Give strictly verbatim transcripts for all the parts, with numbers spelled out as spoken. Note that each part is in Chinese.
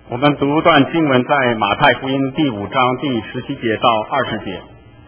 我们读段经文在马太福音第五章第十七节到二十节。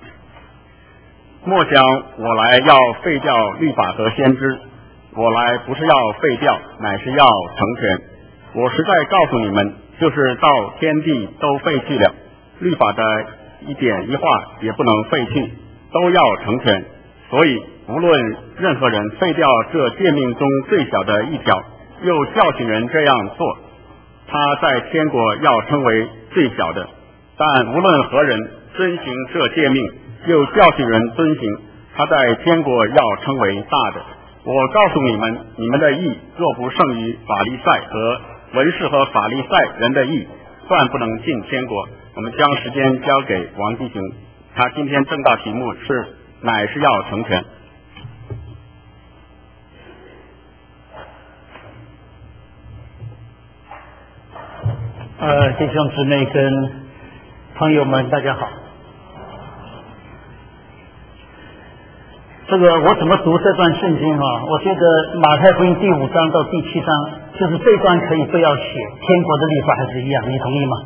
莫想我来要废掉律法和先知，我来不是要废掉，乃是要成全。我实在告诉你们，就是到天地都废去了，律法的一点一画也不能废去，都要成全。所以无论任何人废掉这诫命中最小的一条，又教训人这样做，他在天国要称为最小的；但无论何人遵行这诫命，又教训人遵行，他在天国要称为大的。我告诉你们，你们的义若不胜于法利赛和文士和法利赛人的义，断不能进天国。我们将时间交给王弟兄，他今天正道题目是乃是要成全。 呃，弟兄姊妹跟朋友们，大家好。这个我怎么读这段圣经啊？我觉得马太福音第五章到第七章，就是这段可以不要写，天国的律法还是一样，你同意吗？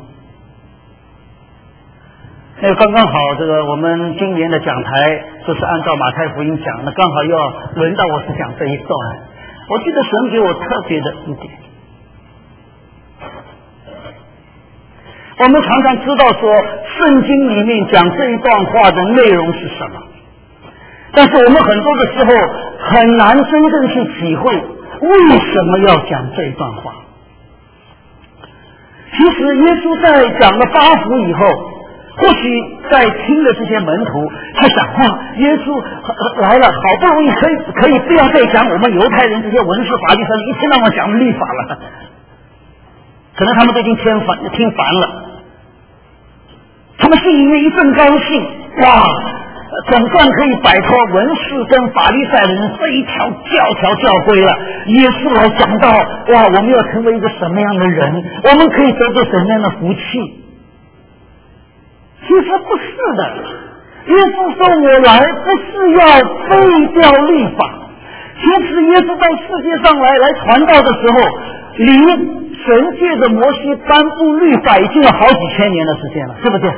那刚刚好，这个我们今年的讲台就是按照马太福音讲，那刚好要轮到我是讲这一段。我记得神给我特别的一点。我们常常知道说圣经里面讲这一段话的内容是什么，但是我们很多的时候很难真正去体会为什么要讲这一段话。其实耶稣在讲了八福以后，或许在听的这些门徒他想，哇，耶稣来了，好不容易可以可以不要再讲我们犹太人这些文士法利赛人一天到晚讲律法了，可能他们都已经听烦听烦了，他们心里面一阵高兴，哇，总算可以摆脱文士跟法利赛人这一条教条教规了。耶稣来讲到，哇，我们要成为一个什么样的人，我们可以得到什么样的福气。其实不是的，耶稣说我来不是要废掉律法。其实耶稣到世界上来来传道的时候，离神借着摩西颁布律法已经有好几千年的时间了，对不对？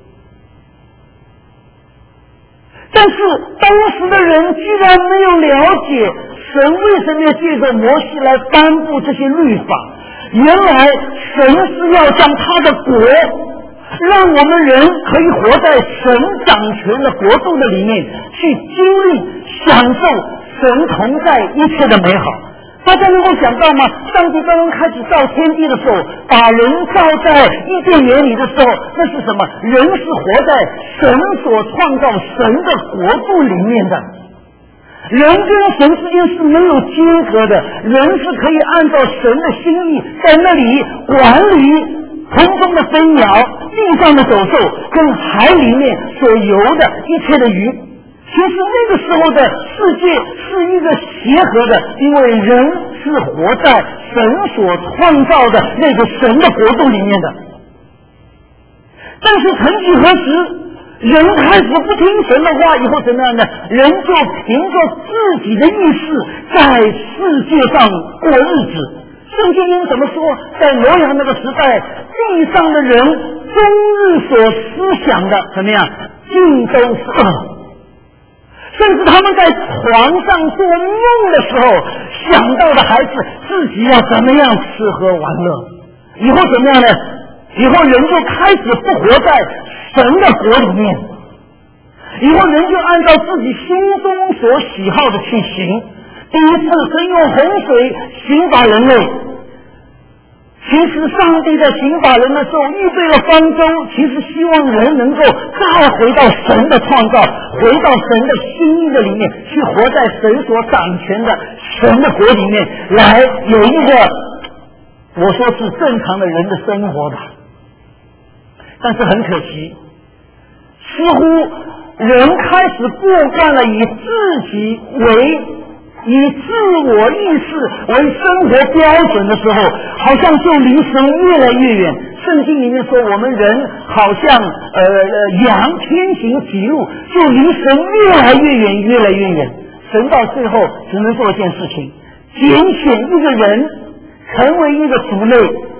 但是当时的人居然没有了解神为什么要借着摩西来颁布这些律法。原来神是要将他的国，让我们人可以活在神掌权的国度的里面，去经历享受神同在一切的美好。大家能够想到吗？上帝刚刚开始造天地的时候，把人造在伊甸园里的时候，那是什么？人是活在神所创造神的国度里面的，人跟神之间是没有间隔的，人是可以按照神的心意在那里管理空中的飞鸟、地上的走兽跟海里面所游的一切的鱼。其实那个时候的世界是一个协和的，因为人是活在神所创造的那个神的国度里面的。但是曾几何时，人开始不听神的话以后怎么样呢？人就凭着自己的意识在世界上过日子。圣经里怎么说？在挪亚那个时代，地上的人终日所思想的怎么样？尽都是恶。甚至他们在床上做梦的时候想到的还是自己要怎么样吃喝玩乐，以后怎么样呢？以后人就开始不活在神的国里面，以后人就按照自己心中所喜好的去行。第一次神用洪水刑罚人类，其实上帝在刑罚人的时候预备了方舟，其实希望人能够再回到神的创造，回到神的心意的里面，去活在神所掌权的神的国里面，来有一个我说是正常的人的生活吧。但是很可惜，似乎人开始过惯了以自己为以自我意识为生活标准的时候，好像就离神越来越远。圣经里面说我们人好像呃羊天行己路，就离神越来越远越来越远。神到最后只能做一件事情，拣选一个人成为一个族类，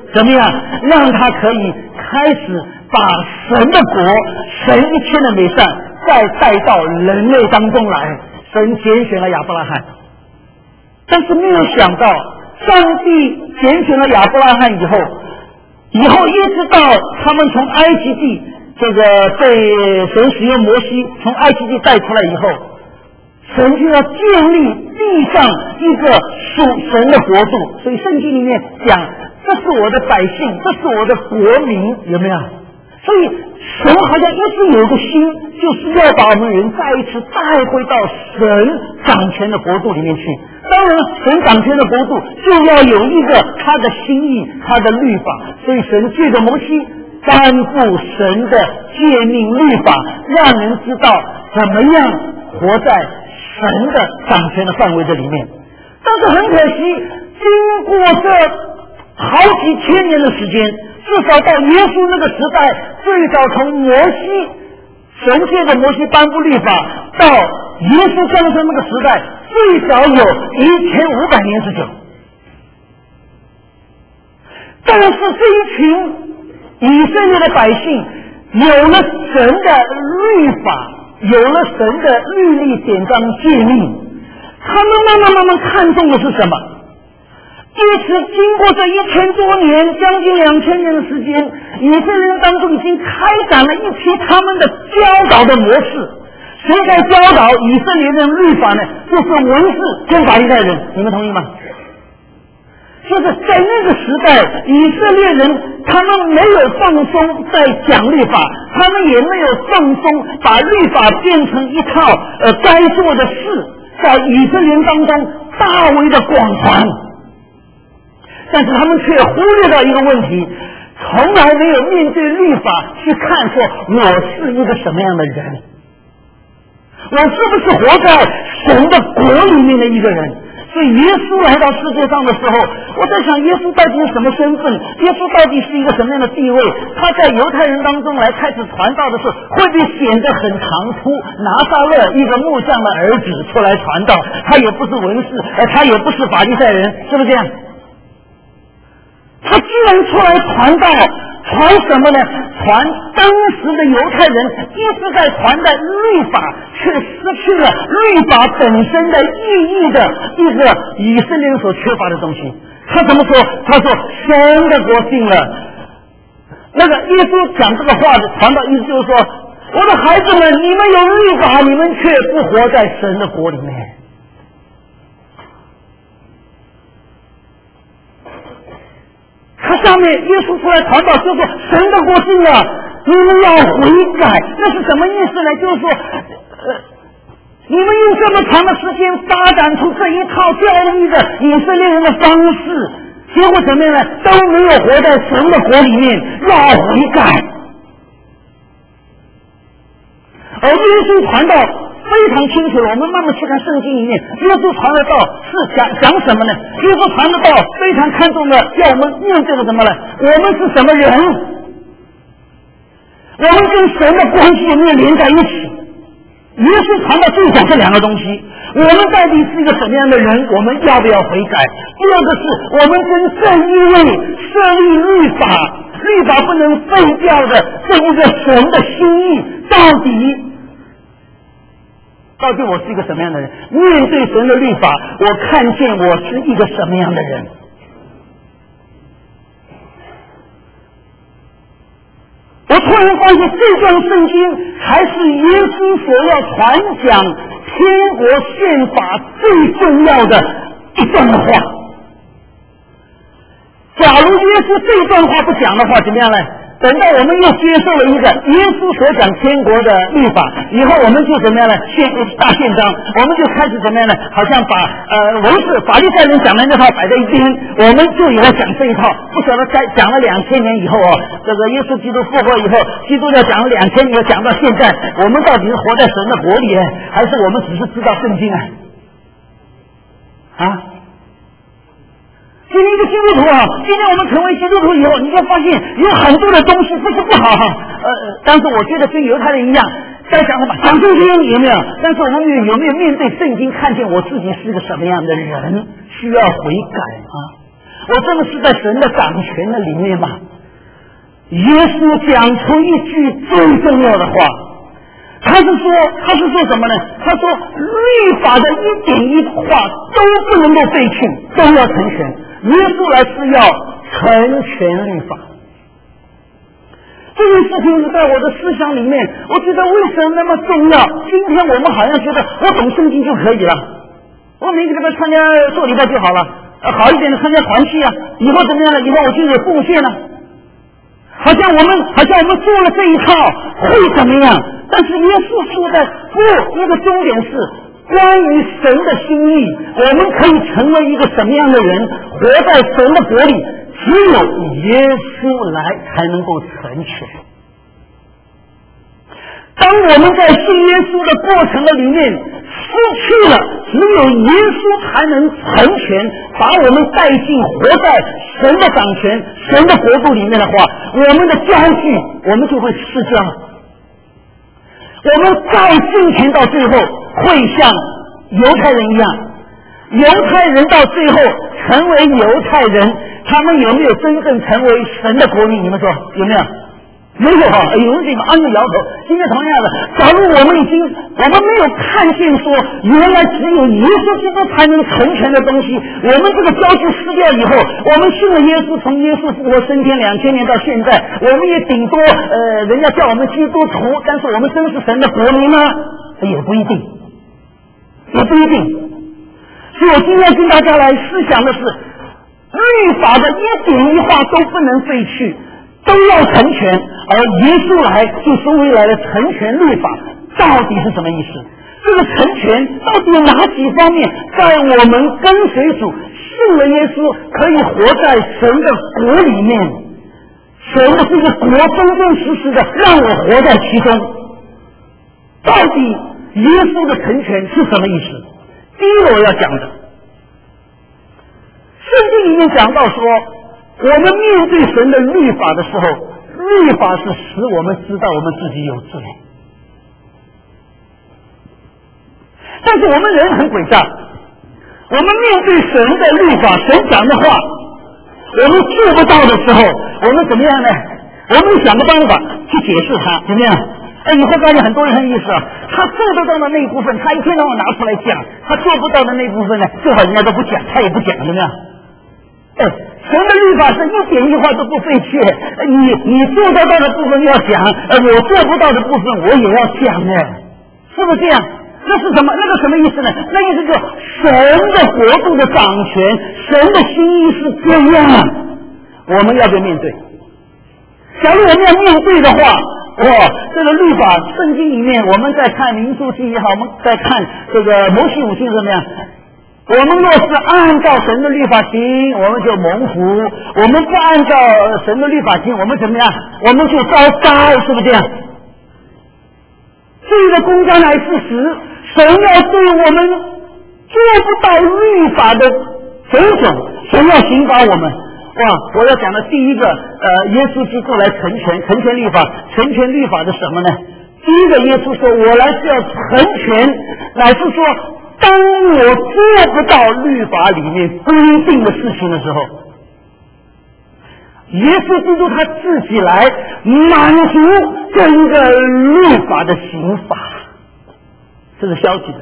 怎么样让他可以开始把神的国、神一切的美善再带到人类当中来。神拣选了亚伯拉罕，但是没有想到上帝拣选了亚伯拉罕以后以后一直到他们从埃及地这个被神使用摩西从埃及地带出来以后，神就要建立地上一个属神的国度。所以圣经里面讲，这是我的百姓，这是我的国民，有没有？所以神好像一直有个心，就是要把我们人再一次带回到神掌权的国度里面去。当然神掌权的国度就要有一个他的心意，他的律法。所以神借着摩西颁布神的诫命律法，让人知道怎么样活在神的掌权的范围的里面。但是很可惜，经过这好几千年的时间，至少到耶稣那个时代，最早从摩西神借着摩西颁布律法到耶稣降生那个时代，最少有一千五百年之久。但是这一群以色列的百姓有了神的律法，有了神的律例典章诫命，他们慢慢慢慢看重的是什么？因此经过这一千多年，将近两千年的时间，以色列人当中已经开展了一批他们的教导的模式。谁在教导以色列人律法呢？就是文士跟法利赛人，你们同意吗？就是在那个时代，以色列人他们没有放松在讲律法，他们也没有放松把律法变成一套呃该做的事，在以色列人当中大为的广传。但是他们却忽略到一个问题，从来没有面对律法去看说我是一个什么样的人，我是不是活在神的国里面的一个人。所以耶稣来到世界上的时候，我在想耶稣到底是什么身份，耶稣到底是一个什么样的地位。他在犹太人当中来开始传道的时候，会不会显得很唐突？拿撒勒一个木匠的儿子出来传道，他也不是文士，呃，他也不是法利赛人，是不是这样？他既然出来传道，传什么呢？传当时的犹太人一直在传的律法，却失去了律法本身的意义的一个以色列人所缺乏的东西。他怎么说？他说神的国近了。那个耶稣讲这个话的传道意思就是说，我的孩子们，你们有律法，你们却不活在神的国里面。他下面耶稣出来传道就说神的国近了，你们要悔改。那是什么意思呢？就是说呃，你们用这么长的时间发展出这一套教育的以色列人的方式，结果怎么样呢？都没有活在神的国里面，要悔改。而耶稣传道非常清楚了，我们慢慢去看圣经里面，耶稣传的道是讲讲什么呢？耶稣传的道非常看重的，要我们面对的什么呢？我们是什么人？我们跟神的关系有没有连在一起？耶稣传道就讲这两个东西：我们到底是一个什么样的人？我们要不要悔改？第二个是我们跟正义位设立律法，律法不能废掉的这一个神的心意，到底到底我是一个什么样的人？面对神的律法，我看见我是一个什么样的人？我突然发现这段圣经还是耶稣所要传讲天国宪法最重要的一段话。假如耶稣这段话不讲的话，怎么样呢？等到我们又接受了一个耶稣所讲天国的律法以后，我们就怎么样呢？宪大宪章，我们就开始怎么样呢？好像把呃文士法利赛人讲的那套摆在一边，我们就也要讲这一套。不晓得在讲了两千年以后哦，这个耶稣基督复活以后，基督教讲了两千年，讲到现在，我们到底是活在神的国里呢，还是我们只是知道圣经啊？啊？今天一个基督徒啊，今天我们成为基督徒以后，你就发现有很多的东西不是不好哈，呃，但是我觉得跟犹太人一样，在讲什么讲圣经有没有？但是我们有没有面对圣经，看见我自己是个什么样的人，需要悔改啊？ 我真的是在神的掌权的里面吗？耶稣讲出一句最重要的话，他是说他是说什么呢？他说律法的一点一画都不能够废去，都要成全。耶稣来是要成全律法。这件事情是在我的思想里面，我觉得为什么那么重要？今天我们好像觉得我懂圣经就可以了，我每个礼拜参加做礼拜就好了，好一点的参加团契啊，以后怎么样呢？以后我就有贡献了，好像我们好像我们做了这一套会怎么样？但是耶稣说的不，那个重点是关于神的心意，我们可以成为一个什么样的人，活在神的国里，只有耶稣来才能够成全。当我们在信耶稣的过程的里面失去了，只有耶稣才能成全，把我们带进活在神的掌权、神的国度里面的话，我们的焦距我们就会失焦。我们再进前到最后会像犹太人一样，犹太人到最后成为犹太人，他们有没有真正成为神的国民？你们说有没有？没有哈，有人给你们按着摇头。今天同样的，假如我们已经我们没有看见说，原来只有耶稣基督才能成全的东西，我们这个焦距失掉以后，我们信了耶稣，从耶稣复活升天两千年到现在，我们也顶多呃，人家叫我们基督徒，但是我们真是神的国民吗？也不一定，也不一定。所以我今天跟大家来思想的是，律法的一点一画都不能废去，都要成全，而耶稣来就是为了成全律法，到底是什么意思？这个成全到底有哪几方面，在我们跟随主信了耶稣，可以活在神的国里面，神的这个国真真实实的让我活在其中。到底耶稣的成全是什么意思？第一个我要讲的，圣经里面讲到说，我们面对神的律法的时候，律法是使我们知道我们自己有罪。但是我们人很诡诈，我们面对神的律法，神讲的话，我们做不到的时候，我们怎么样呢？我们想个办法去解释它，怎么样？哎，你会发现很多人很有意思啊，他做得到的那一部分，他一天到晚拿出来讲；他做不到的那一部分呢，最好人家都不讲，他也不讲，怎么样？哎，神的律法是一点一画都不废去，你你做得到的部分要讲，呃，我做不到的部分我也要讲呢，是不是这样？那是什么？那个什么意思呢？那意思就是神的国度的掌权，神的心意是这样，我们要不要面对？假如我们要面对的话，哇，这个律法圣经里面，我们在看民数记也好，我们在看这个摩西五经怎么样？我们若是按照神的律法行，我们就蒙福；我们不按照神的律法行，我们怎么样？我们就糟糕，是不是这样？这个公章来事实，神要对我们做不到律法的种种，神要刑罚我们。哇！我要讲的第一个，呃，耶稣基督来成全，成全律法，成全律法的什么呢？第一个，耶稣说：“我来是要成全，乃是说，当我做不到律法里面规定的事情的时候，耶稣基督他自己来满足整个律法的刑罚，这是消极的。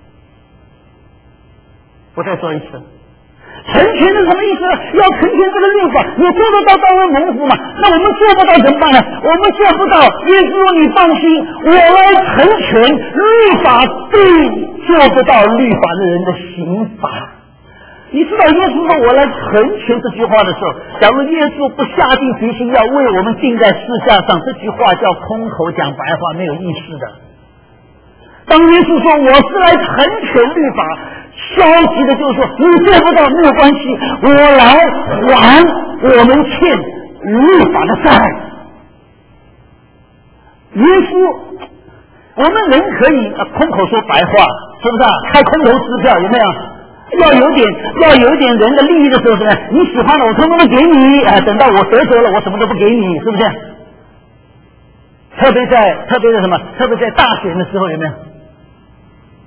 我再说一次。”成全是什么意思呢？要成全这个律法，你做得到当然蒙福嘛。那我们做不到怎么办呢？我们做不到，耶稣说你放心，我来成全律法对做不到律法的人的刑罚。你知道耶稣说我来成全这句话的时候，假如耶稣不下定决心要为我们定在世架上，这句话叫空口讲白话，没有意思的。当耶稣说我是来成全律法，消极的就是说你做不到没有关系，我来还我们欠律法的债。耶稣，我们人可以空口说白话，是不是啊？开空头支票有没有？要有点要有一点人的利益的时候，是不是？你喜欢的我通通都给你，哎，等到我得着了，我什么都不给你，是不是？特别在特别在什么？特别在大选的时候，有没有？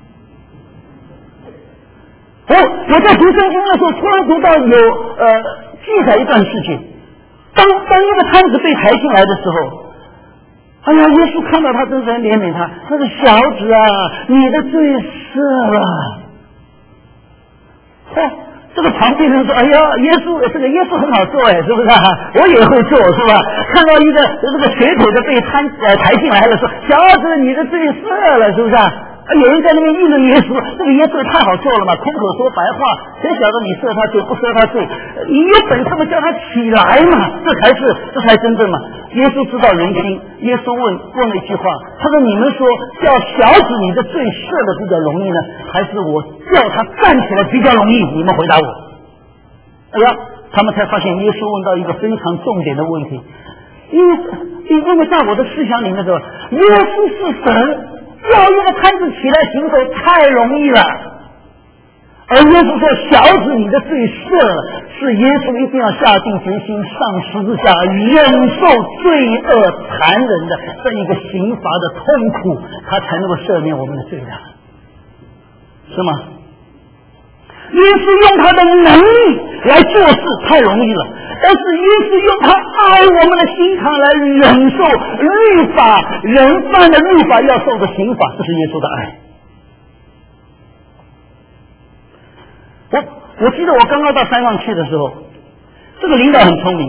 我我在读圣经的时候，突然读到有呃记载一段事情，当当一个摊子被抬进来的时候，哎呀，耶稣看到他，真是怜悯他，他说：“小子啊，你的罪赦了。”嚯！这个旁边人说：“哎呀，耶稣，这个耶稣很好做哎，是不是啊？我也会做，是吧？”看到一个这个瘸腿的被摊呃抬进来了，说：“小子，你的罪赦了，是不是啊？”有人在那边议论耶稣，这个耶稣太好做了嘛，空口说白话，谁晓得你赦他罪不赦他罪？你有本事嘛，叫他起来嘛，这才是这才真正嘛。耶稣知道人心，耶稣问问了一句话，他说：“你们说叫小子你的罪赦了比较容易呢，还是我叫他站起来比较容易？你们回答我。”哎呀，他们才发现耶稣问到一个非常重点的问题，因为因为在我的思想里面说，耶稣是神。要一个摊子起来行走太容易了，而耶稣说：“小子，你的罪赦了。”是耶稣一定要下定决心上十字架，忍受罪恶残忍的这一个刑罚的痛苦，他才能够赦免我们的罪的，是吗？耶稣用他的能力来做事太容易了，但是耶稣用他爱我们的心肠来忍受律法人犯的律法要受的刑罚，这是耶稣的爱。我我记得我刚刚到山上去的时候，这个领导很聪明，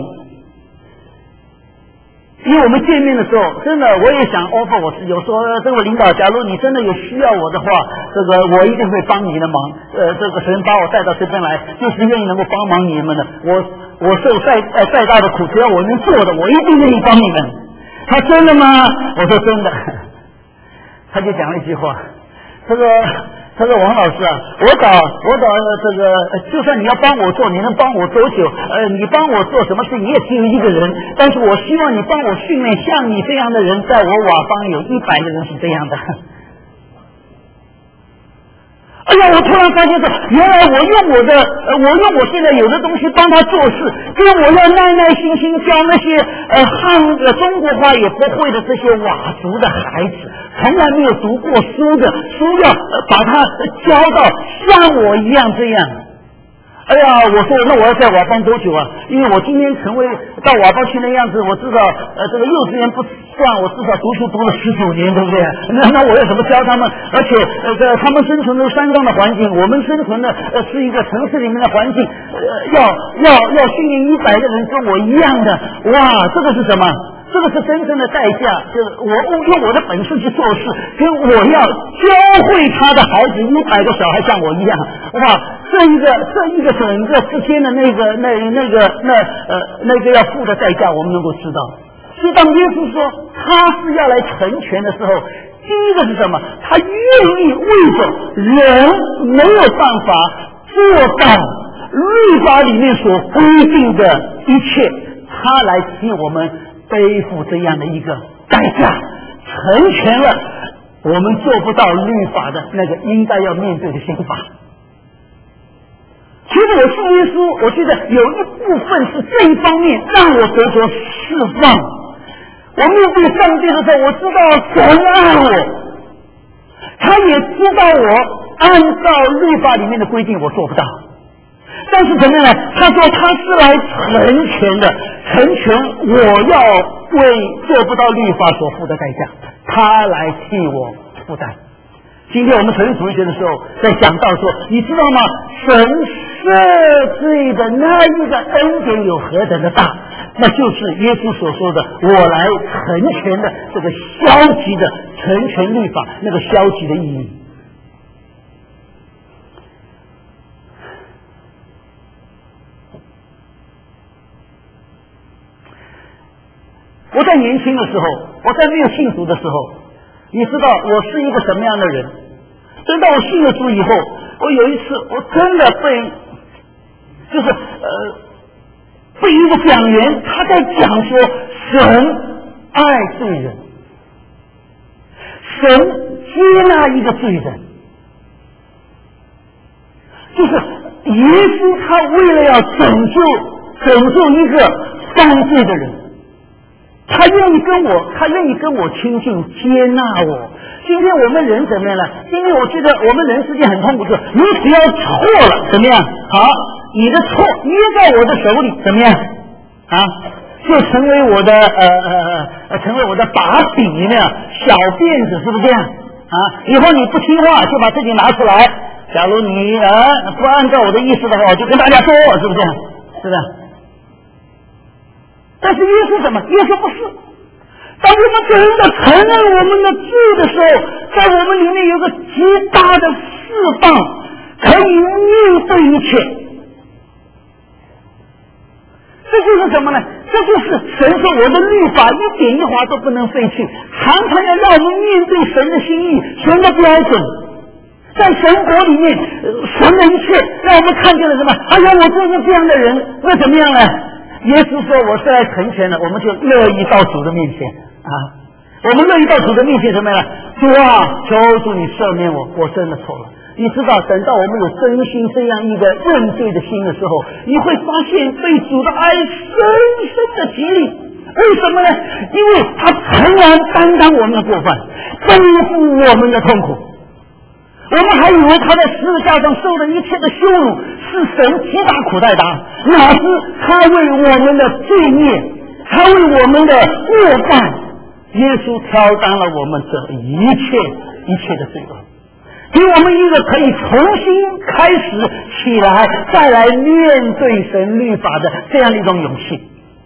因为我们见面的时候，真的我也想 offer 我自己，我说这位领导，假如你真的有需要我的话，这个我一定会帮你的忙。呃，这个神把我带到这边来，就是愿意能够帮忙你们的。我我受再呃再大的苦，只要我能做的，我一定愿意帮你们。他真的吗？我说真的。他就讲了一句话，他说。他说：“王老师啊，我找我找这个，就算你要帮我做，你能帮我多久？呃，你帮我做什么事，你也只有一个人，但是我希望你帮我训练像你这样的人，在我瓦邦有一百个人是这样的。”哎呀，我突然发现说，原来我用我的，呃，我用我现在有的东西帮他做事，跟我要耐耐心心教那些呃汉呃中国话也不会的这些佤族的孩子，从来没有读过书的，书要、呃、把他教到像我一样这样。哎呀，我说那我要在瓦邦多久啊？因为我今天成为到瓦邦去那样子，我知道呃这个幼稚园不算，我至少读书读了十九年，对不对？那那我要怎么教他们？而且呃这他们生存的山上的环境，我们生存的呃是一个城市里面的环境，呃要要要训练一百个人跟我一样的，哇，这个是什么？这个是真正的代价，就是我用我的本事去做事，跟我要教会他的孩子一百个小孩像我一样，哇，这一个这一个整个之间的那个那那个那呃那个要付的代价，我们能够知道。所以当耶稣说他是要来成全的时候，第一个是什么？他愿意为着人没有办法做到律法里面所规定的一切，他来替我们背负这样的一个代价，成全了我们做不到律法的那个应该要面对的刑罚。其实我信耶稣，我觉得有一部分是这一方面让我得着释放。我面对上帝的时候，我知道神爱我，他也知道我按照律法里面的规定我做不到，但是怎么样呢？他说他是来成全的，成全我要为做不到律法所付的代价，他来替我负担。今天我们神主学的时候在讲到说，你知道吗？神赦罪的那一个恩典有何等的大，那就是耶稣所说的我来成全的这个消极的成全律法那个消极的意义。我在年轻的时候，我在没有信主的时候，你知道我是一个什么样的人？等到我信了主以后，我有一次我真的被就是呃被一个讲员他在讲说神爱罪人，神接纳一个罪人，就是耶稣他为了要拯救拯救一个犯罪的人，他愿意跟我，他愿意跟我亲近，接纳我。今天我们人怎么样呢？今天我觉得我们人之间很痛苦，是你只要错了怎么样？好， 你的错捏在我的手里，怎么样啊？就成为我的呃呃呃，成为我的把柄呢，小辫子，是不是这样啊？以后你不听话，就把自己拿出来。假如你呃不按照我的意思的话，我就跟大家说，是不是这样？是不是？但是耶稣什么？耶稣不是。当我们真的承认我们的罪的时候，在我们里面有个极大的释放，可以面对一切。这就是什么呢？这就是神说我的律法一点一划都不能废去，常常要让我们面对神的心意，神的标准。在神国里面，神的一切让我们看见了什么？哎呀，我就是这样的人，那怎么样呢？耶稣说我是来成全的，我们就乐意到主的面前啊！我们乐意到主的面前什么呀？主啊，求主你赦免我，我真的错了。你知道，等到我们有真心这样一个认罪的心的时候，你会发现被主的爱深深的激励。为什么呢？因为他诚然担当我们的过犯，背负我们的痛苦。我们还以为他在十字架上受的一切的羞辱是神击打苦待他，哪知他为我们的罪孽，他为我们的过犯，耶稣挑担了我们这一切一切的罪恶，给我们一个可以重新开始起来，再来面对神律法的这样的一种勇气。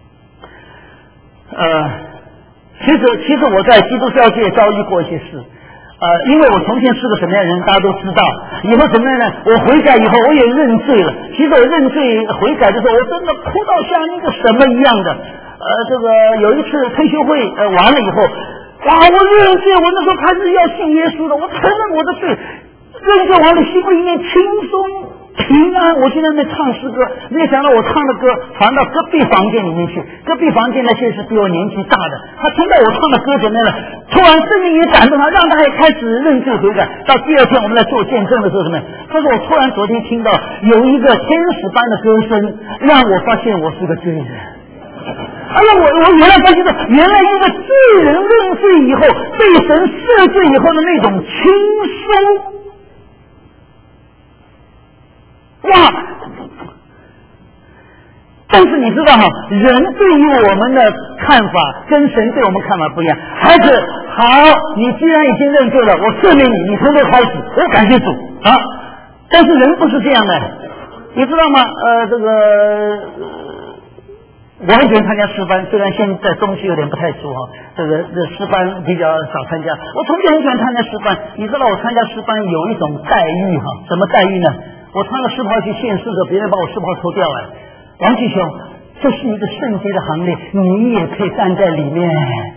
呃，其实其实我在基督教界遭遇过一些事。呃，因为我从前是个什么样的人，大家都知道。以后怎么样呢？我悔改以后，我也认罪了。其实我认罪悔改的时候，我真的哭到像一个什么一样的。呃，这个有一次退休会呃完了以后，哇，我认罪，我那时候开始要信耶稣了，我承认我的罪，认罪完了，心里面轻松平安。我就在那唱诗歌，没想到我唱的歌传到隔壁房间里面去。隔壁房间那些是比我年纪大的，他听到我唱的歌怎么样了？突然圣灵也感动他，让他也开始认罪悔改。到第二天我们来做见证的时候，什么？他说我突然昨天听到有一个天使般的歌声，让我发现我是个罪人。哎呀，我我原来发现到，原来一个罪人认罪以后，被神赦罪以后的那种轻松。哇！但是你知道哈，人对于我们的看法跟神对我们看法不一样。孩子，好，你既然已经认罪了，我赦免你，你从头开始，我感谢主啊。但是人不是这样的，你知道吗？呃，这个、呃、我很喜欢参加诗班，虽然现在东西有点不太熟哈，这个这诗班比较少参加。我从前很喜欢参加诗班，你知道我参加诗班有一种待遇哈，什么待遇呢？我穿了诗袍去献诗的，别人把我诗袍脱掉了。王继雄，这是一个圣洁的行列，你也可以站在里面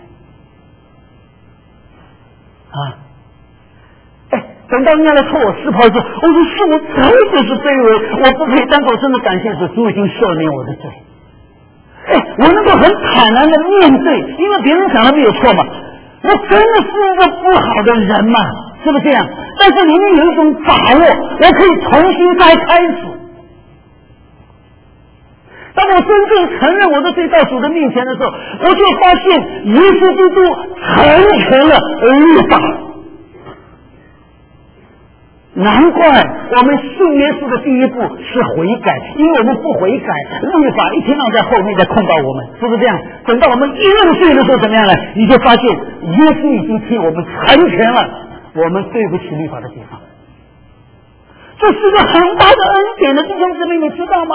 啊！哎，等到人家来脱我诗袍的时候，我说是我真的是卑微，我不配，但是我真的感谢主，主已经赦免我的罪。哎，我能够很坦然的面对，因为别人讲的没有错嘛，我真的是一个不好的人嘛，是不是这样？但是里面有一种把握，我可以重新再开始。当我真正承认我的罪到主的面前的时候，我就发现耶稣基督成全了律法。难怪我们信耶稣的第一步是悔改，因为我们不悔改，律法一天到晚在后面在控告我们，是不是这样？等到我们一认罪的时候怎么样呢？你就发现耶稣已经替我们成全了我们对不起律法的地方。这是个很大的恩典的弟兄姊妹，你知道吗？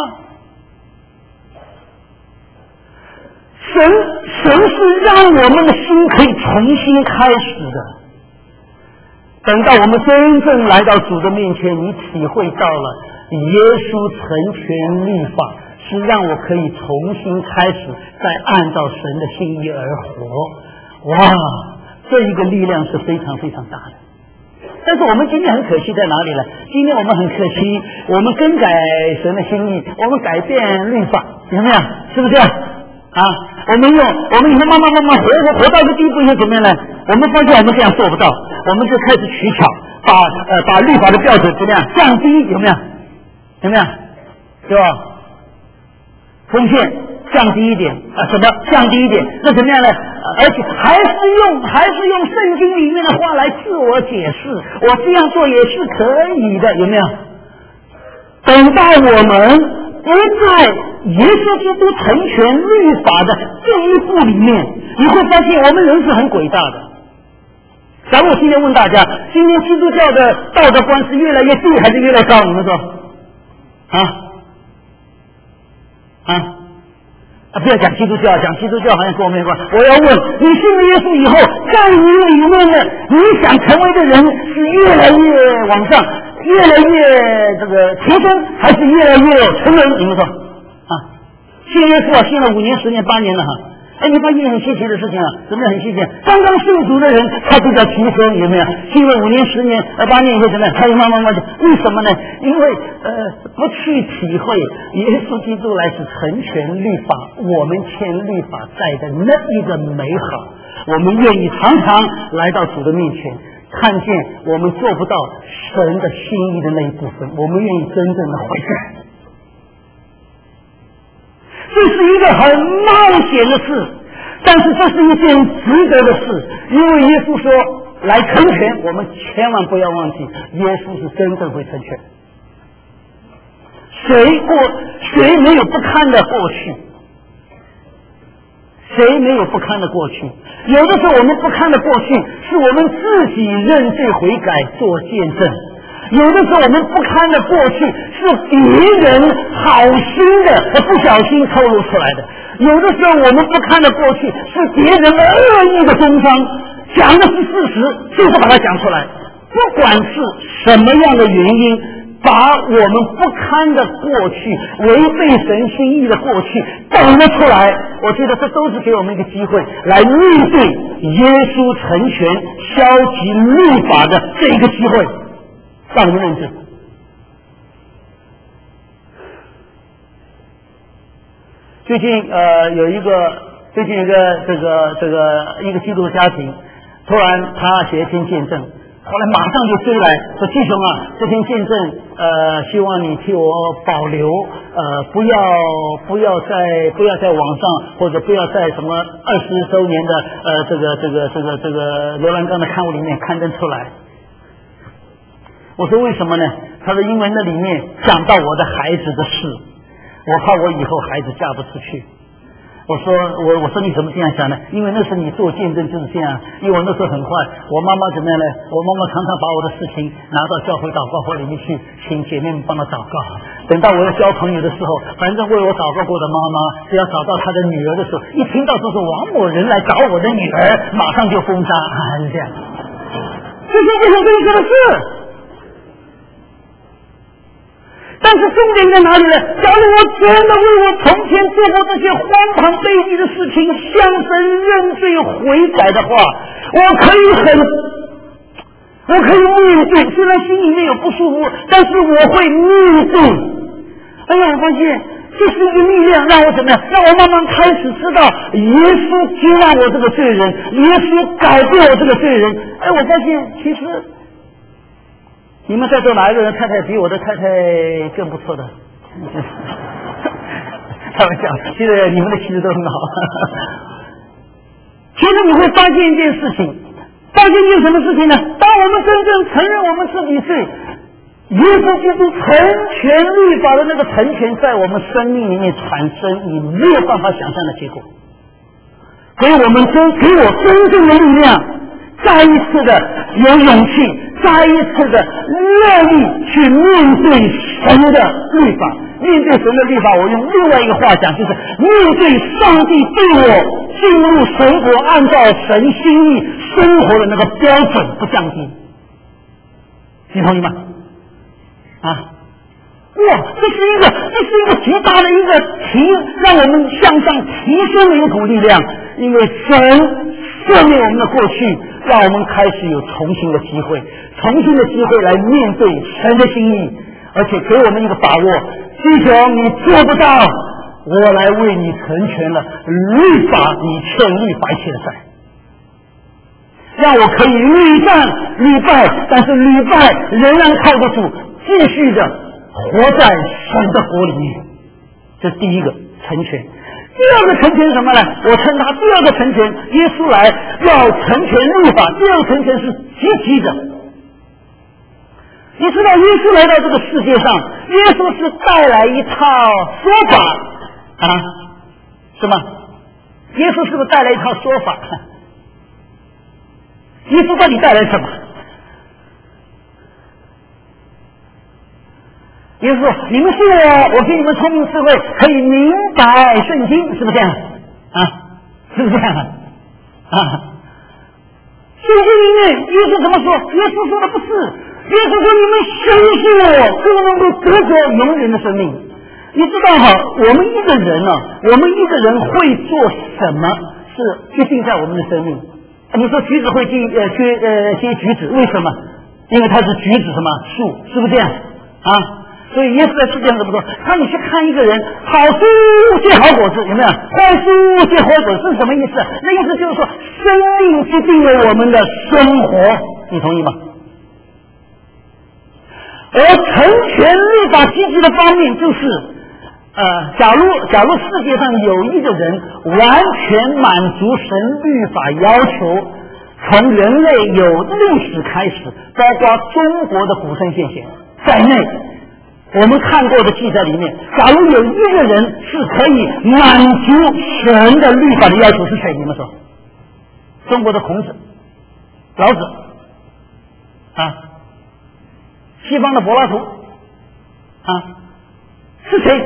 神神是让我们的心可以重新开始的。等到我们真正来到主的面前，你体会到了耶稣成全律法是让我可以重新开始，再按照神的心意而活。哇，这一个力量是非常非常大的。但是我们今天很可惜在哪里呢？今天我们很可惜，我们更改神的心意，我们改变律法，有没有？是不是这样啊？我们用我们以后慢慢慢慢活活活到一个地步以后怎么样呢？我们发现我们这样做不到，我们就开始取巧，把呃把律法的标准怎么样降低，有没有？有没有？对吧？奉献降低一点啊，什么降低一点？那怎么样呢？而且还是用还是用圣经里面的话来自我解释，我这样做也是可以的，有没有？等到我们而在耶稣基督成全律法的这一步里面，你会发现我们人是很伟大的。假如我今天问大家，今天基督教的道德观是越来越低还是越来越高？你们说啊啊啊！不要讲基督教，讲基督教好像跟我没关系。我要问你，信了耶稣以后，在你里面的你想成为的人是越来越往上，越来越这个提升，还是越来越成人？你们说啊？信耶稣啊，信了五年、十年、八年了哈。哎，你发现很稀奇的事情啊？什么很稀奇？刚刚信主的人，他就叫提升，有没有？信了五年、十年、呃八年以后怎么样？他又慢慢慢的，为什么呢？因为呃，不去体会耶稣基督来是成全律法，我们欠律法债的那一个美好，我们愿意常常来到主的面前，看见我们做不到神的心意的那一部分，我们愿意真正的悔改。这是一个很冒险的事，但是这是一件值得的事，因为耶稣说来成全，我们千万不要忘记，耶稣是真正会成全。谁过谁没有不堪的过去？谁没有不堪的过去？有的时候我们不堪的过去是我们自己认罪悔改做见证，有的时候我们不堪的过去是别人好心的不小心透露出来的，有的时候我们不堪的过去是别人恶意的东方，讲的是事实，就是把它讲出来。不管是什么样的原因，把我们不堪的过去，违背神心意的过去抖了出来，我觉得这都是给我们一个机会来面对耶稣成全消极律法的这一个机会，让我们认知。最近呃有一个最近一个这个这个一个基督家庭，突然他写一篇见证，后来马上就追来说：“弟兄啊，这篇见证呃希望你替我保留，呃不要不要在不要在网上，或者不要在什么二十周年的呃这个这个这个这个罗兰刚的刊物里面刊登出来。”我说为什么呢？他说因为那里面讲到我的孩子的事，我怕我以后孩子嫁不出去。我说我我说你怎么这样想呢？因为那时你做见证就是这样，因为我那时候很坏，我妈妈怎么样呢？我妈妈常常把我的事情拿到教会祷告会里面去，请姐妹们帮她祷告。等到我要交朋友的时候，反正为我祷告过的妈妈，只要找到她的女儿的时候，一听到说是王某人来找我的女儿，马上就封杀，啊，是这样。这是不想跟你说的事。但是重点在哪里呢？假如我真的为我从前做过这些荒唐卑鄙的事情向神认罪悔改的话，我可以很我可以面对，虽然心里面有不舒服，但是我会面对。哎呀，我发现这是一个力量，让我怎么样？让我慢慢开始知道耶稣接纳我这个罪人，耶稣改变我这个罪人。哎，我发现其实你们在座哪一个人太太比我的太太更不错的？开玩笑，其实你们的气质都很好。其实你会发现一件事情，发现一件什么事情呢？当我们真正承认我们自己罪，耶稣基督成全律法的那个成全在我们生命里面产生你没有办法想象的结果，给我们真给我真正的力量，再一次的有勇气，再一次的乐意去面对神的律法。面对神的律法，我用另外一个话讲，就是面对上帝对我进入神国按照神心意生活的那个标准不降低。你同意吗？啊，哇，这是一个这是一个极大的一个提，让我们向上提升的一股力量。因为神赦免我们的过去，让我们开始有重新的机会，重新的机会来面对神的心意，而且给我们一个把握。弟兄，你做不到，我来为你成全了律法你欠律法欠的债，让我可以屡战屡败，但是屡败仍然靠得住，继续的活在神的国里面。这是第一个成全。第二个成全是什么呢？我称它第二个成全，耶稣来要成全律法。第二个成全是积极的。 你知道耶稣来到这个世界上，耶稣是带来一套说法啊，是吗？耶稣是不是带来一套说法？耶稣到底带来什么？耶稣说：“你们信我，我给你们聪明智慧，可以明白圣经，是不是这样？啊，是不是这样？啊，圣经里面耶稣怎么说？耶稣说的不是，耶稣说你们相信我，就能够得着永远的生命。你知道哈，我们一个人啊，我们一个人会做什么，是决定在我们的生命。你说橘子会结呃结呃结橘子，为什么？因为它是橘子什么树，是不是这样？啊。”所以耶稣在世界上怎么说？他你去看一个人，好树结好果子，有没有？坏树结坏果子是什么意思？那意思就是说，生命决定了我们的生活，你同意吗？而成全律法积极的方面，就是呃，假如假如世界上有一个人完全满足神律法要求，从人类有历史开始，包括中国的古圣先贤在内。我们看过的记载里面，假如有一个人是可以满足神的律法的要求，是谁？你们说？中国的孔子、老子啊，西方的柏拉图啊，是谁？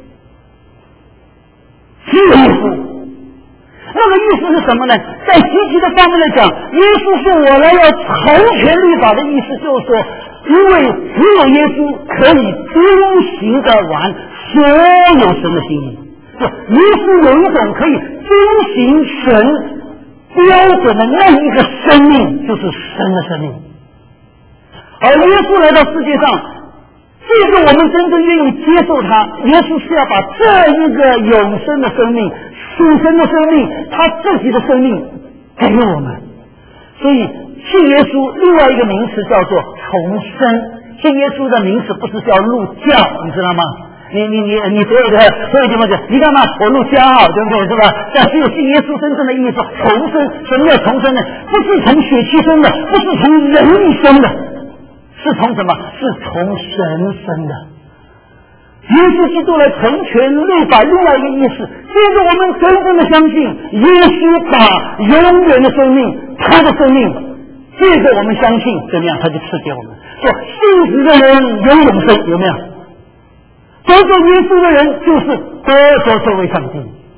是耶稣。那个意思是什么呢？在积极的方面来讲，耶稣说我来要成全律法的意思，就是说，因为只有耶稣可以遵行的完所有神的心意。就耶稣有一种可以遵行神标准的那一个生命，就是神的生命。而耶稣来到世界上，这个我们真正愿意接受他，耶稣是要把这一个永生的生命、属神的生命，他自己的生命给我们。所以信耶稣另外一个名词叫做重生。信耶稣的名词不是叫入教，你知道吗？你你你你所有的所有地方讲，你干嘛？我入教，对不对？是吧？但只有信耶稣真正的意义说重生。什么叫重生呢？不是从血气生的，不是从人力生的，是从什么？是从神生的。耶稣基督来成全律法，另外一个意思，就是我们真正的相信耶稣把永远的生命，他的生命，这个我们相信怎么样，他就赐给我们。说信实的人有永生，有没有？得着耶稣的人就是得着这位上帝。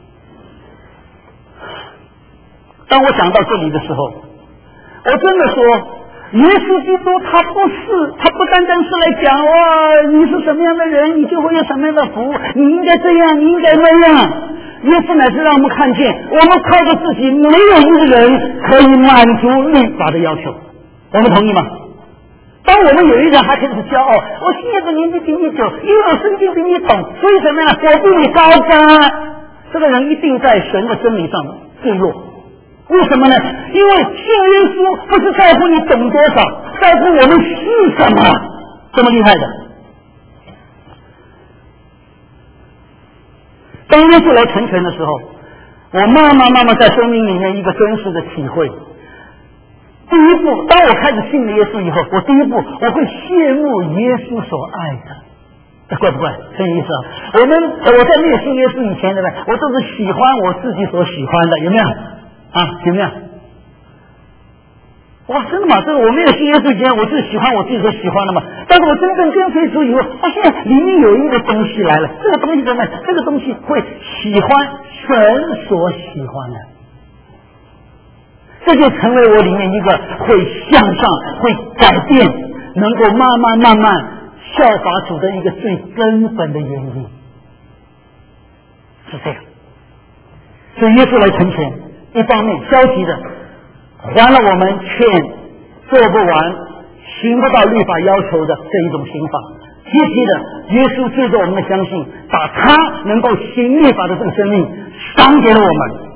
当我想到这里的时候，我真的说，耶稣基督他不是，他不单单是来讲哇，你是什么样的人，你就会有什么样的福，你应该这样，你应该那样。耶稣乃是让我们看见，我们靠着自己，没有一个人可以满足律法的要求。我们同意吗？当我们有一人还开始骄傲，我信耶稣年纪比你久，因为我圣经比你懂，所以什么呀？我比你高干。这个人一定在神的真理上坠落。为什么呢？因为信耶稣不是在乎你懂多少，在乎我们是什么。这么厉害的。当耶稣来成全的时候，我慢慢慢慢在生命里面一个真实的体会。第一步，当我开始信了耶稣以后，我第一步我会羡慕耶稣所爱的，怪不怪？很有意思啊！我们我在没有信耶稣以前的呢，我都是喜欢我自己所喜欢的，有没有？啊，有没有？哇，真的吗？这个我没有信耶稣以前，我是喜欢我自己所喜欢的嘛。但是我真正跟随主以后，发现里面有一个东西来了，这个东西怎么样？这个东西会喜欢神所喜欢的。这就成为我里面一个会向上、会改变、能够慢慢慢慢效法主的一个最根本的原因，是这样。所以耶稣来成全，一方面消极的还了我们劝做不完、行不到律法要求的这一种刑罚；积极的，耶稣借着我们的相信，把他能够行律法的这个生命赏给了我们。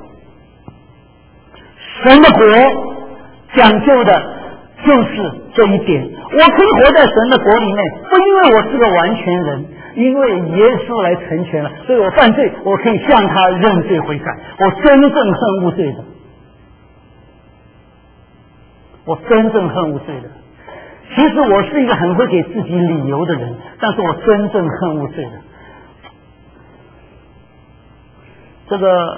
神的国讲究的就是这一点，我可以活在神的国里面，不因为我是个完全人，因为耶稣来成全了，所以我犯罪，我可以向他认罪悔改，我真正恨无罪的，我真正恨无罪的。 其实我是一个很会给自己理由的人，但是我真正恨恶罪人。这个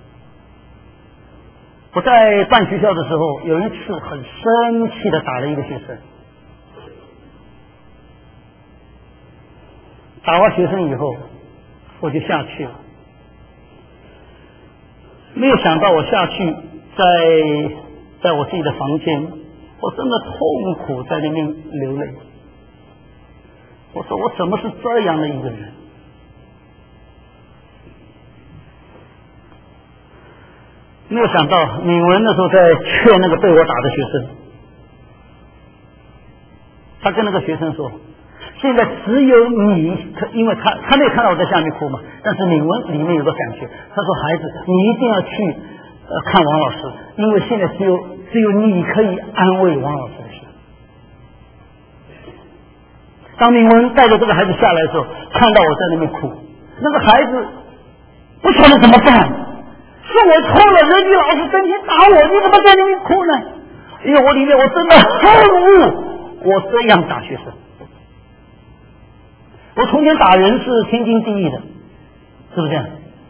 我在办学校的时候，有一次很生气的打了一个学生，打完学生以后，我就下去了。没有想到我下去，在在我自己的房间，我真的痛苦，在那边流泪。我说我怎么是这样的一个人？没有想到敏文那时候在劝那个被我打的学生，他跟那个学生说，现在只有你，因为他他没有看到我在下面哭嘛，但是敏文里面有个感觉，他说孩子你一定要去呃看王老师，因为现在只有只有你可以安慰王老师的事。当敏文带着这个孩子下来的时候，看到我在那边哭，那个孩子不晓得怎么办，是我错了，人家老师真心打我，你怎么在那边哭呢？因为我里面我真的恨恶我这样打学生。我从前打人是天经地义的，是不是这样？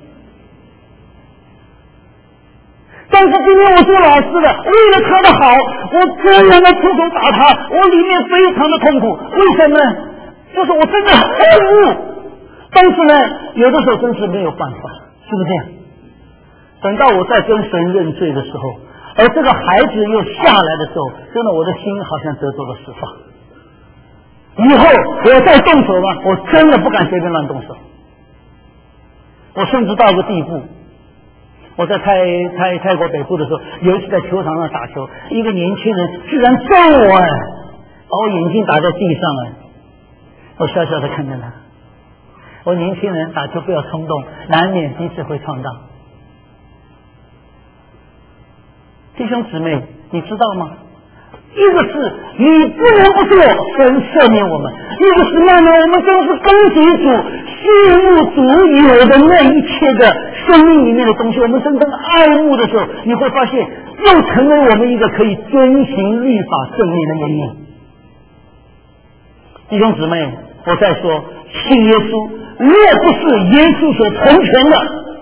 但是今天我是老师的，为了他的好，我这样的出手打他，我里面非常的痛苦。为什么呢？就是我真的恨恶，但是呢，有的时候真是没有办法，是不是这样？等到我在跟神认罪的时候，而这个孩子又下来的时候，真的我的心好像得到了释放。以后我再动手吧，我真的不敢随便乱动手。我甚至到个地步，我在泰泰泰国北部的时候，有一次在球场上打球，一个年轻人居然揍我哎，把我眼睛打在地上哎，我小小的看见他。我年轻人打球不要冲动，难免彼此会撞到。弟兄姊妹，你知道吗？一个是你不能不做，神赦免我们；一个是慢慢我们真是跟随主，羡慕主有的那一切的生命里面的东西，我们真正爱慕的时候，你会发现又成为我们一个可以遵行律法正义的原因。弟兄姊妹，我再说，信耶稣若不是耶稣所成全的，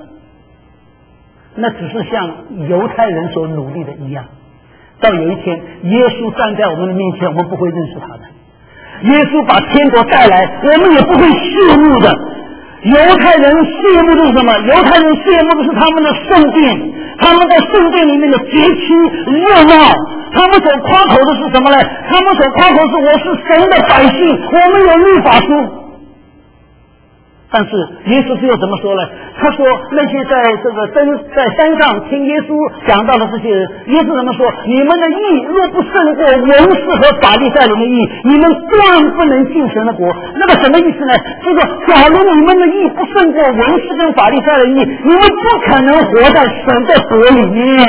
那只是像犹太人所努力的一样。到有一天耶稣站在我们的面前，我们不会认识他的。耶稣把天国带来，我们也不会羡慕的。犹太人羡慕的是什么？犹太人羡慕的是他们的圣殿，他们在圣殿里面的节期热闹，他们所夸口的是什么呢？他们所夸口是我是神的百姓，我们有律法书。但是耶稣又怎么说呢？他说那些在这个山在山上听耶稣讲到的这些人，耶稣怎么说？你们的义若不胜过文士和法利赛人的义，你们断不能进神的国。那么什么意思呢？就是假如你们的义不胜过文士跟法利赛人的义，你们不可能活在神的国里面。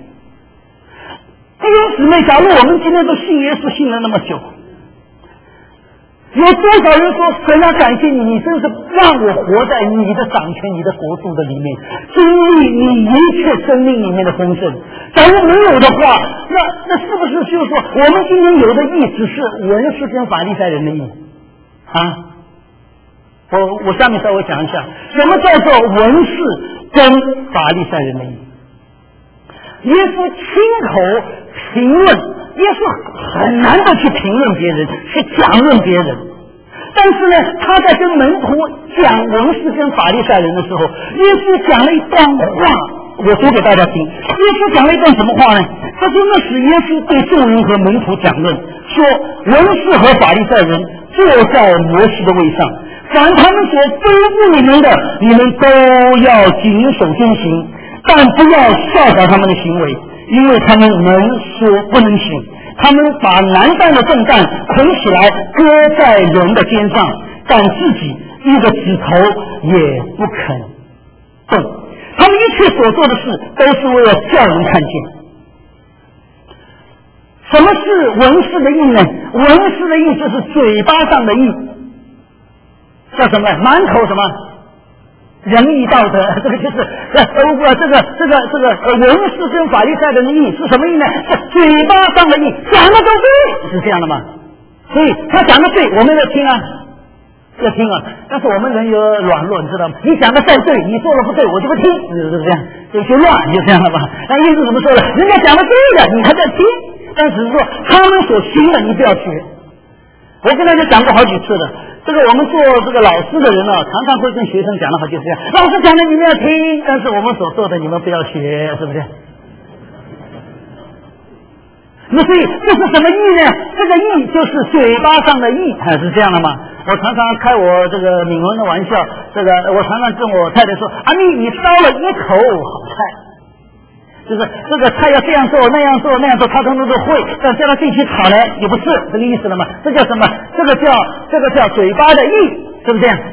弟兄姊妹，假如我们今天都信耶稣信了那么久，有多少人说神啊，感谢你，你真是让我活在你的掌权、你的国度的里面，经历你一切生命里面的丰盛。假如没有的话，那那是不是就是说，我们今天有的义只是文士跟法利赛人的义啊？我我下面稍微讲一下，什么叫做文士跟法利赛人的义？耶稣亲口评论，耶稣很难的去评论别人，去讲论别人。但是呢，他在跟门徒讲文士跟法利赛人的时候，耶稣讲了一段话，我读给大家听。耶稣讲了一段什么话呢？他说那时耶稣对众人和门徒讲论，说文士和法利赛人坐在摩西的位上，凡他们所吩咐你们的，你们都要谨守遵行，但不要效法他们的行为，因为他们能说不能行。他们把难担的重担捆起来搁在人的肩上，但自己一个指头也不肯动。他们一切所做的事都是为了叫人看见。什么是文士的义呢？文士的义就是嘴巴上的义，叫什么？满口什么？仁义道德，这个就是呃呃这个这个这个呃文士跟法利赛人的义是什么义呢？是嘴巴上的义，讲的都对，是这样的吗？ 所以他讲的对，我们要听啊，要听啊。但是我们人有软弱，你知道吗？你讲的再对，你做的不对，我就不听，是不是这样？就就乱，就这样了吧？那耶稣怎么说的？人家讲的对的，你还在听，但只是说他们所行的，你不要学。我跟大家讲过好几次了，这个我们做这个老师的人呢、啊，常常会跟学生讲的好就是这样，老师讲的你们要听，但是我们所做的你们不要学，是不是？那所以这是什么义呢？这个义就是嘴巴上的义，还是这样的吗？我常常开我这个闽文的玩笑，这个我常常跟我太太说，阿蜜，你烧了一口好菜，就是这个菜要这样做那样做那样做，他通通都会，但叫他自己去炒呢，也不是这个意思了嘛。这叫什么？这个叫这个叫嘴巴的义，是不是这样？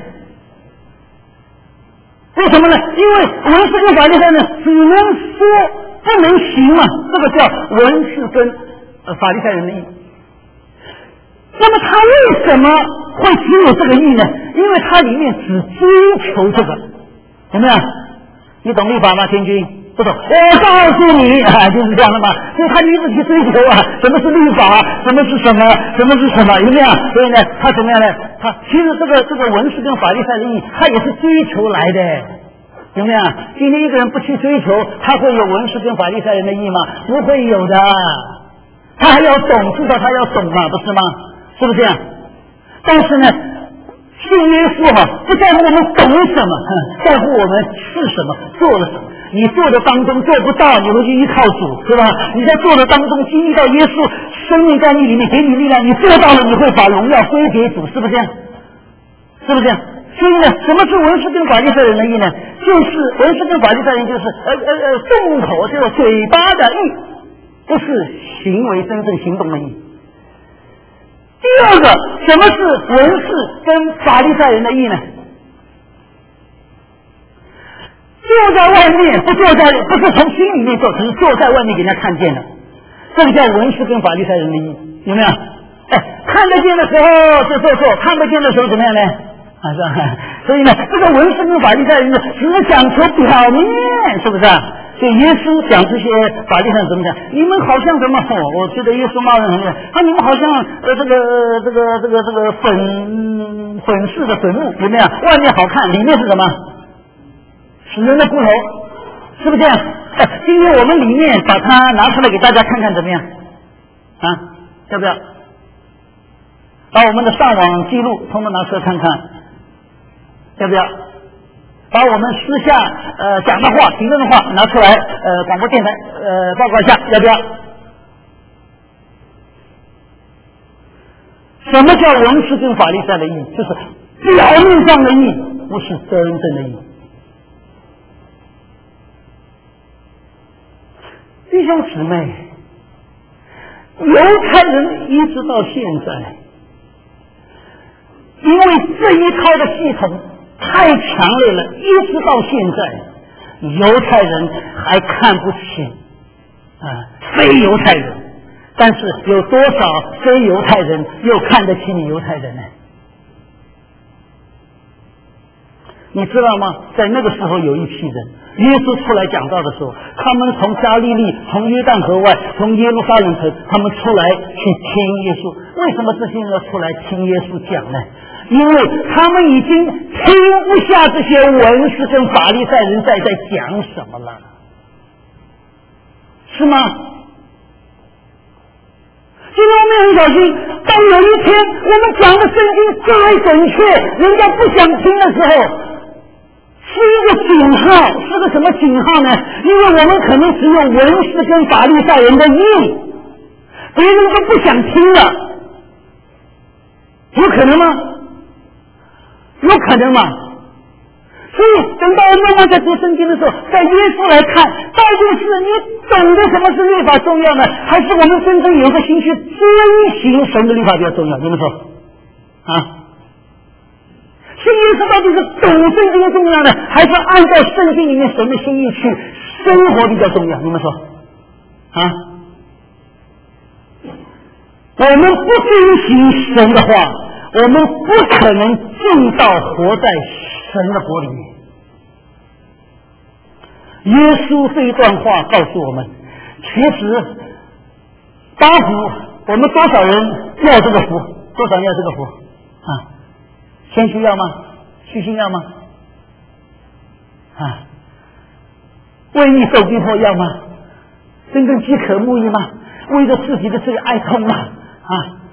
为什么呢？因为文士跟法利赛呢，只能说不能行嘛，这个叫文士跟呃法利赛人的义。那么他为什么会只有这个义呢？因为它里面只追求这个，有没有？你懂律法吗，天君？不懂。我告诉你啊，就是这样的嘛。所以他一直去追求啊，什么是律法啊，什么是什么，什么是什么，有没有？所以呢，他怎么样呢？他其实这个这个文士跟法利赛的义，他也是追求来的。有没有？今天一个人不去追求，他会有文士跟法利赛人的义吗？不会有的。他还要懂，至少他要懂嘛，不是吗？是不是这样？但是呢，信耶稣哈，不在乎我们懂什么，在乎我们是什么，做了什么。你做的当中做不到，你会去依靠主，是吧？你在做的当中经历到耶稣生命在你里面给你力量，你做到了，你会把荣耀归给主，是不是这样？是不是这样？所以呢，什么是文士跟法利赛人的义呢？就是文士跟法利赛人就是呃呃呃动口，就是嘴巴的义，不是行为真正行动的义。第二个，什么是文士跟法利赛人的义呢？坐在外面，不坐在，不是从心里面做，只是坐在外面给人家看见的，这个叫文士跟法利赛人的义，有没有？哎，看得见的时候就做做，看不见的时候怎么样呢？啊，是吧？所以呢，这个文士跟法利赛人呢，只是讲求表面，是不是啊？所以耶稣讲这些法利赛人怎么讲？你们好像什么？哦，我觉得耶稣骂人很厉害。他你们好像呃这个这个这个这个粉粉饰的坟墓，有没有？外面好看，里面是什么？死人的骨头，是不是这样？哎，今天我们里面把它拿出来给大家看看怎么样？啊，要不要？把我们的上网记录通通拿出来看看，要不要？把我们私下呃讲的话、评论的话拿出来，呃，广播电台呃报告一下，要不要？什么叫文士跟法利赛的义？就是表面上的义，不是真正的义。弟兄姊妹，犹太人一直到现在，因为这一套的系统太强烈了，一直到现在，犹太人还看不起啊非犹太人，但是有多少非犹太人又看得起你犹太人呢？你知道吗？在那个时候有一批人，耶稣出来讲道的时候，他们从加利利、从约旦河外、从耶路撒冷城，他们出来去听耶稣。为什么这些人要出来听耶稣讲呢？因为他们已经听不下这些文士跟法利赛人在在讲什么了，是吗？今天我们很小心，当有一天我们讲的圣经再准确，人家不想听的时候，是一个警号，是个什么警号呢？因为我们可能只有文士跟法利赛人的义，别人都不想听了，有可能吗？有可能吗？所以等到我慢慢在读圣经的时候，在耶稣来看，到底是你懂得什么是律法重要呢，还是我们真正有个心去遵行神的律法比较重要？你们说啊？信耶稣到底是懂圣经重要呢，还是按照圣经里面神的心意去生活比较重要？你们说啊？我们不遵行神的话，我们不可能进到活在神的国里面。耶稣这一段话告诉我们，其实八福，我们多少人要这个福？ 多少要这个福啊？谦虚要吗？虚心要吗？啊，为义受逼迫要吗？真正饥渴慕义吗？为着自己的罪哀痛吗？啊，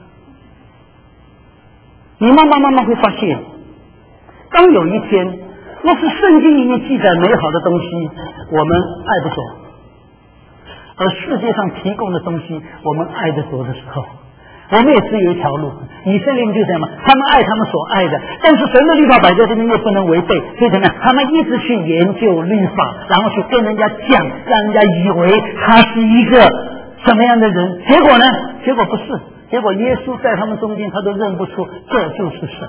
你慢慢慢慢会发现，当有一天，若是圣经里面记载美好的东西，我们爱不着，而世界上提供的东西，我们爱得着的时候，我们也只有一条路。以色列人就这样嘛，他们爱他们所爱的，但是神的律法摆在这边又不能违背，所以怎么样？他们一直去研究律法，然后去跟人家讲，让人家以为他是一个什么样的人。结果呢？结果不是，结果耶稣在他们中间，他都认不出这就是神，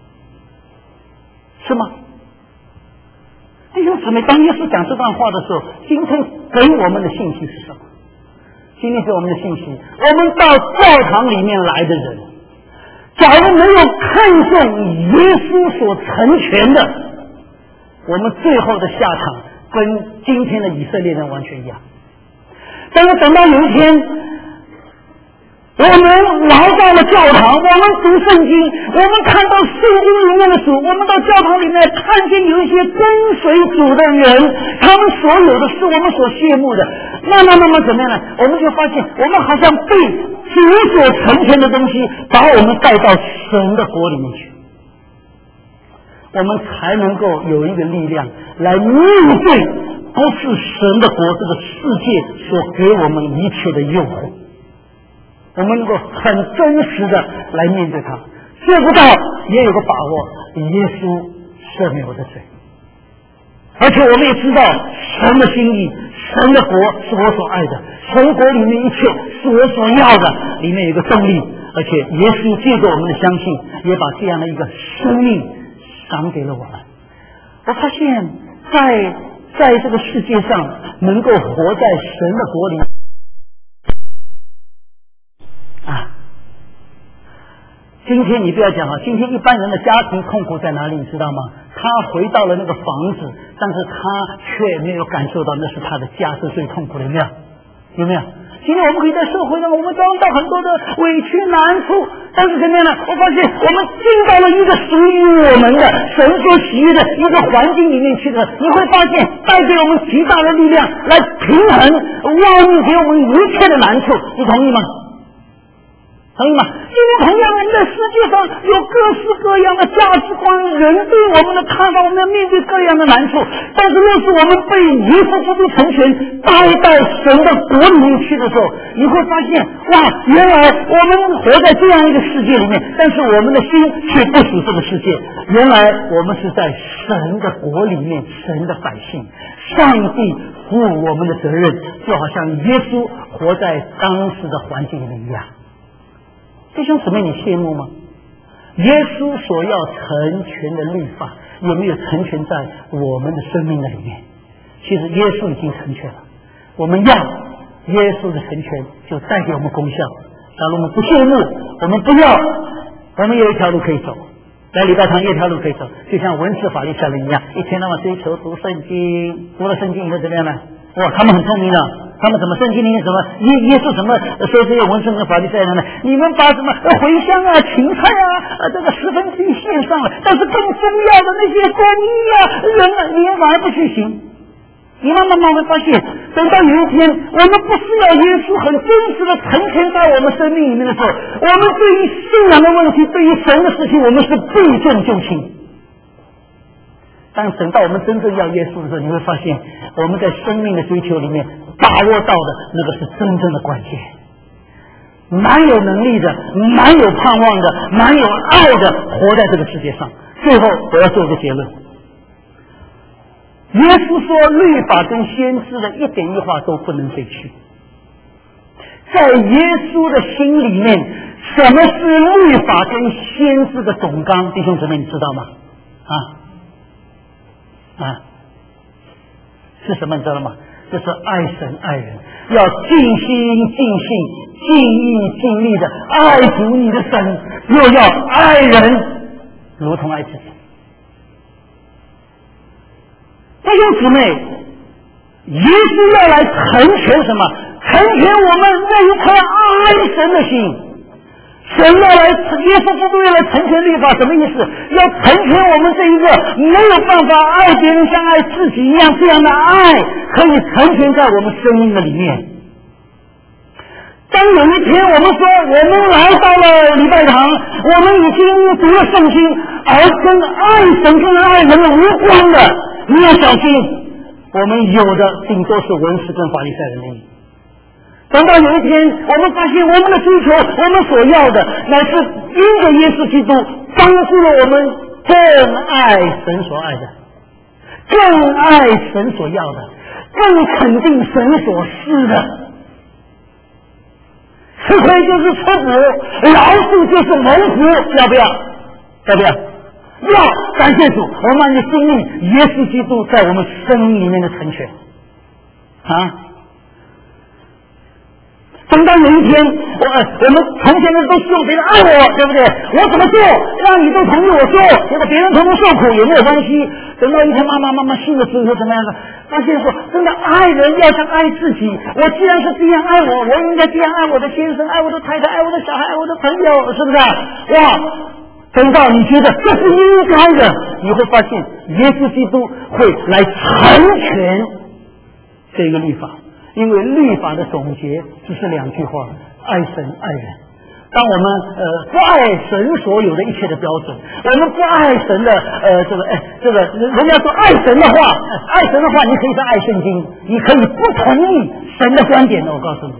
是吗？弟兄姊妹，当耶稣讲这段话的时候，今天给我们的信息是什么？今天给我们的信息，我们到教堂里面来的人，假如没有看重耶稣所成全的，我们最后的下场跟今天的以色列人完全一样。但是等到有一天，我们来到了教堂，我们读圣经，我们看到圣经里面的主，我们到教堂里面看见有一些跟随主的人，他们所有的是我们所羡慕的，慢慢慢慢怎么样呢？我们就发现我们好像被主所成全的东西把我们带到神的国里面去，我们才能够有一个力量来面对不是神的国这个世界所给我们一切的诱惑，我们能够很真实的来面对它。做不到也有个把握，耶稣赦免我的罪，而且我们也知道神的心意，神的国是我所爱的，神国里面一切是我所要的，里面有个动力，而且耶稣借着我们的相信，也把这样的一个生命赏给了我们。我发现在在这个世界上能够活在神的国里啊，今天你不要讲啊，今天一般人的家庭痛苦在哪里，你知道吗？他回到了那个房子，但是他却没有感受到那是他的家是最痛苦的，有没有？有没有？今天我们可以在社会上，我们遭到很多的委屈难处，但是怎么样呢？我发现我们进到了一个属于我们的神所喜悦的一个环境里面去的，你会发现带给我们极大的力量来平衡外面给我们一切的难处，你同意吗？同意吗？今天同样我们在世界上有各式各样的价值观，人对我们的看法，我们要面对各样的难处，但是若是我们被耶稣基督成全带到神的国里面去的时候，你会发现哇，原来我们活在这样一个世界里面，但是我们的心却不属这个世界，原来我们是在神的国里面，神的百姓，上帝负我们的责任，就好像耶稣活在当时的环境里面一样。弟兄姊妹，你羡慕吗？耶稣所要成全的律法有没有成全在我们的生命的里面？其实耶稣已经成全了，我们要耶稣的成全就带给我们功效。假如我们不羡慕，我们不要，我们有一条路可以走，来礼拜堂有一条路可以走，就像文士法利赛人一样，一天到晚追求读圣经，读了圣经以后怎么样呢？哇，他们很聪明的，他们怎么圣经里面怎么耶耶稣怎么说这些文士跟法利赛人呢？你们把什么茴香啊、芹菜啊、这个十分之一献上了，但是更重要的那些公义啊、人啊，你们反而不去行。你慢慢慢慢发现，等到有一天我们不需要耶稣很真实的成全在我们生命里面的时候，我们对于信仰的问题，对于神的事情，我们是避重就轻。但等到我们真正要耶稣的时候，你会发现我们在生命的追求里面把握到的那个是真正的关键，蛮有能力的，蛮有盼望的，蛮有爱的活在这个世界上。最后我要做一个结论，耶稣说律法跟先知的一点一画都不能废去。在耶稣的心里面，什么是律法跟先知的总纲？弟兄姊妹，你知道吗？啊啊，是什么你知道吗？就是爱神爱人，要尽心尽性尽意尽力的爱主你的神，又要爱人如同爱自己。弟兄姊妹，耶稣要来成全什么？成全我们那一颗爱神的心。 神要来，耶稣基督要来成全律法，什么意思？要成全我们这一个没有办法爱别人像爱自己一样这样的爱，可以成全在我们生命的里面。当有一天我们说我们来到了礼拜堂，我们已经读了圣经，而跟爱神跟爱人无关的，你要小心，我们有的顶多是文士跟法利赛人而已。等到有一天我们发现我们的追求，我们所要的乃是因着耶稣基督帮助了我们更爱神所爱的，更爱神所要的，更肯定神所施的。吃亏就是吃补，饶恕就是蒙福，要不要？要不要？要！感谢主，我们的经历耶稣基督在我们生命里面的成全啊！等到有一天，我我们从前的都希望别人爱我，对不对？我怎么做让你都同意我做，结果别人同同受苦也没有关系。等到一天妈妈妈妈信了之后怎么样的？发现说真的爱人要像爱自己，我既然是这样爱我，我应该这样爱我的先生，爱我的太太，爱我的小孩，爱我的朋友，是不是？哇！等到你觉得这是应该的，你会发现耶稣基督会来成全这个律法。因为律法的总结只是两句话：爱神爱人。当我们呃不爱神所有的一切的标准，我们不爱神的呃这个哎这个人家说爱神的话，爱神的话，你可以是爱圣经，你可以不同意神的观点的。我告诉你，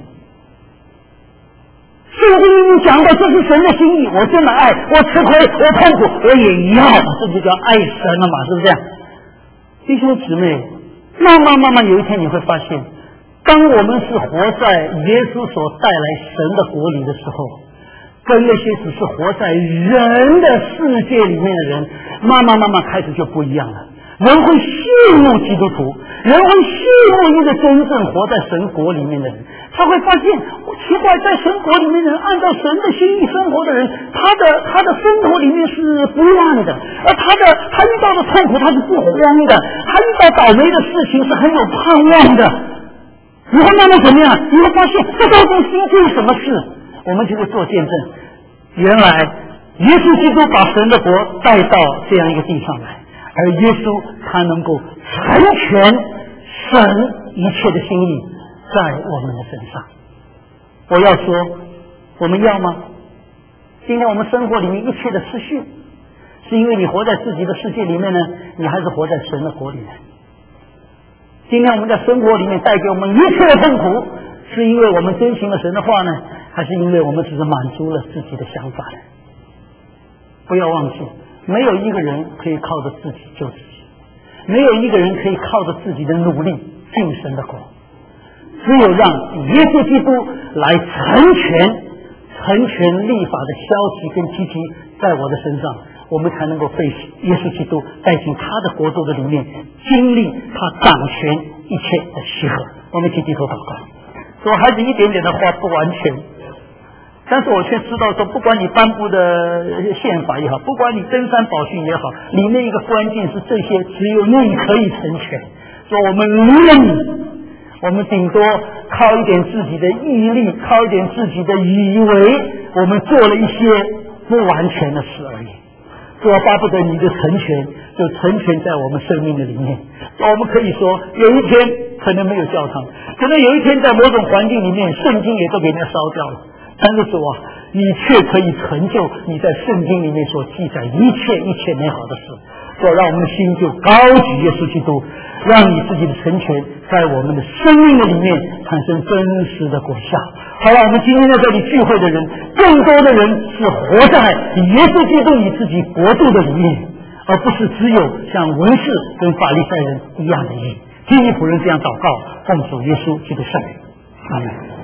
圣经里面讲的这是神的心意，我真的爱，我吃亏，我痛苦，我也要，这就叫爱神了嘛，是不是？弟兄姊妹，慢慢慢慢有一天你会发现，当我们是活在耶稣所带来神的国里的时候，跟那些只是活在人的世界里面的人，慢慢慢慢开始就不一样了。人会羡慕基督徒，人会羡慕一个真正活在神国里面的人。他会发现，奇怪，在神国里面的人，按照神的心意生活的人，他的他的生活里面是不乱的，而他的他遇到的痛苦他是不慌的，他遇到倒霉的事情是很有盼望的。你会慢慢怎么样？你会发现这到底是一件什么事？我们就会做见证，原来耶稣基督把神的国带到这样一个地上来，而耶稣他能够成全神一切的心意在我们的身上。我要说，我们要吗？今天我们生活里面一切的失序，是因为你活在自己的世界里面呢，你还是活在神的国里面？今天我们在生活里面带给我们一切的痛苦，是因为我们遵行了神的话呢，还是因为我们只是满足了自己的想法呢？不要忘记，没有一个人可以靠着自己救自己，没有一个人可以靠着自己的努力进神的国，只有让耶稣基督来成全成全律法的消息跟积极在我的身上，我们才能够被耶稣基督带进他的国度的里面，经历他掌权一切的喜乐。我们一起低头祷告。说孩子一点点的话不完全，但是我却知道说，不管你颁布的宪法也好，不管你登山宝训也好，里面一个关键是这些只有你可以成全。说我们离了你，我们顶多靠一点自己的毅力，靠一点自己的以为，我们做了一些不完全的事而已。说巴不得你的成全就成全在我们生命的里面。我们可以说有一天可能没有教堂，可能有一天在某种环境里面圣经也都给人家烧掉了，但是主啊，你却可以成就你在圣经里面所记载一切一切美好的事。说让我们的心就高举耶稣基督，让你自己的成全在我们的生命的里面产生真实的果效。好了，我们今天在这里聚会的人，更多的人是活在耶稣基督你自己国度的里面，而不是只有像文士跟法利赛人一样的义。基督仆人这样祷告，奉主耶稣基督圣名，阿门。